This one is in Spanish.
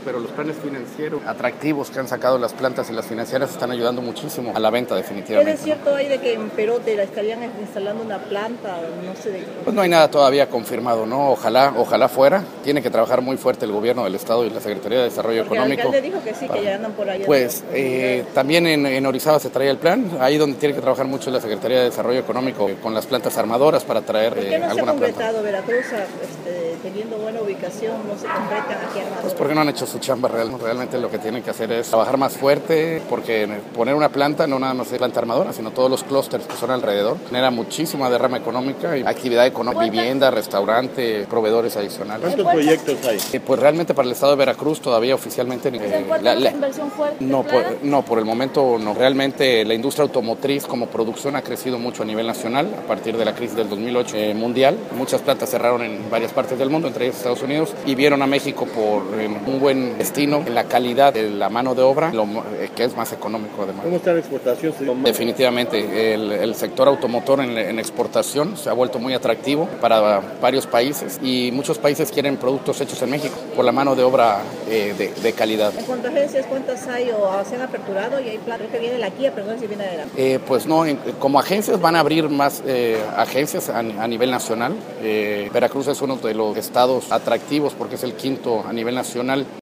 pero los planes financieros atractivos que han sacado las plantas y las financieras están ayudando muchísimo a la venta definitivamente. ¿Es cierto ahí de que en Perote la estarían instalando una planta? No sé de... Pues no hay nada todavía confirmado, ¿no? Ojalá fuera. Tiene que trabajar muy fuerte el gobierno del Estado y la Secretaría de Desarrollo Económico. El alcalde dijo que sí, que ya andan por allá. Pues también en Orizaba se traía el plan, ahí donde tiene que trabajar mucho la Secretaría de Desarrollo Económico con las plantas armadoras para traer ¿Por qué no alguna se ha concretado planta. Veracruz, teniendo buena ubicación, no se concretan aquí armados? Pues porque no han hecho su chamba realmente lo que tienen que hacer es trabajar más fuerte, porque poner una planta no nada más es planta armadora, sino todos los clústeres que son alrededor, genera muchísima derrama económica y actividad económica, vivienda, restaurante, proveedores adicionales. ¿Cuántos proyectos hay? Pues realmente para el estado de Veracruz todavía oficialmente inversión fuerte, no, por el momento no. Realmente la industria automotriz como producción ha crecido mucho a nivel nacional a partir de la crisis del 2008 mundial. Muchas plantas cerraron en varias partes del mundo, entre ellas Estados Unidos, y vieron a México por un buen destino en la calidad de la mano de obra, que es más económico además. ¿Cómo está la exportación? Definitivamente, el sector automotor en exportación se ha vuelto muy atractivo para varios países y muchos países quieren productos hechos en México por la mano de obra de calidad. ¿En cuanto a agencias cuántas hay o se han aperturado y hay planes que viene la Kia, pero no sé si viene adelante? Pues no, como agencias van a abrir más agencias a nivel nacional. Veracruz es uno de los estados atractivos porque es el quinto a nivel nacional